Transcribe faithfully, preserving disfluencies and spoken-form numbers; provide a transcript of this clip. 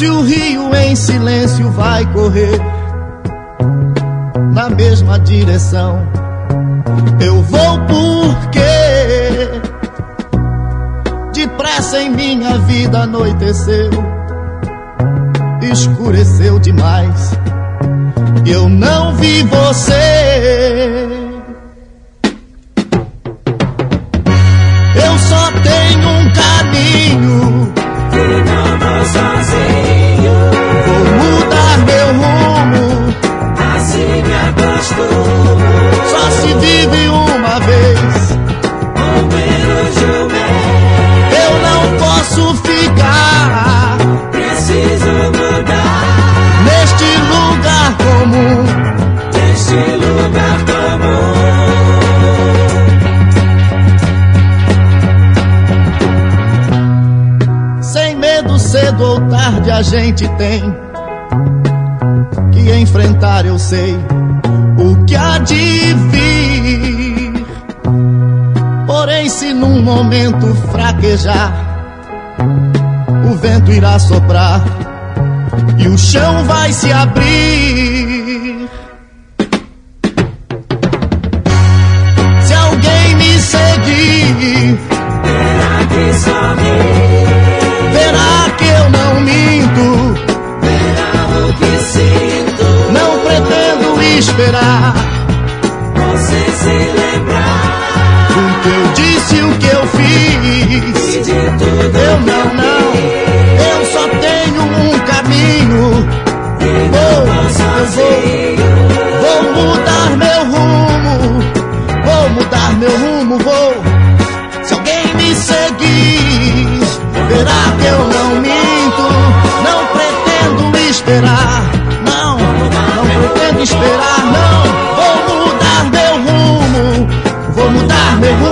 Se o rio em silêncio vai correr na mesma direção, eu vou porque depressa em minha vida anoiteceu, escureceu demais, eu não vi você. Eu só tenho um caminho e não vou sozinho. Vou mudar meu rumo, assim me acostumo. só se vive uma vez, Ao menos de um mês. eu não posso ficar Preciso mudar neste lugar comum. neste lugar comum. Sem medo, cedo ou tarde a gente tem que enfrentar, eu sei o que há de vir. Porém, se num momento fraquejar, o vento irá soprar e o chão vai se abrir. Se alguém me seguir, Terá que sorrir, verá que eu não minto, verá o que sinto. não pretendo esperar Você se lembrar o que eu disse, o que eu fiz. e de tudo Eu não, não, eu só tenho um caminho. e Vou, não vou eu sozinho. vou, vou mudar meu rumo, vou mudar meu rumo, vou. Se alguém me seguir, verá que eu não minto, não pretendo esperar, não, não pretendo esperar, não. Vou mudar meu rumo, vou mudar meu rumo.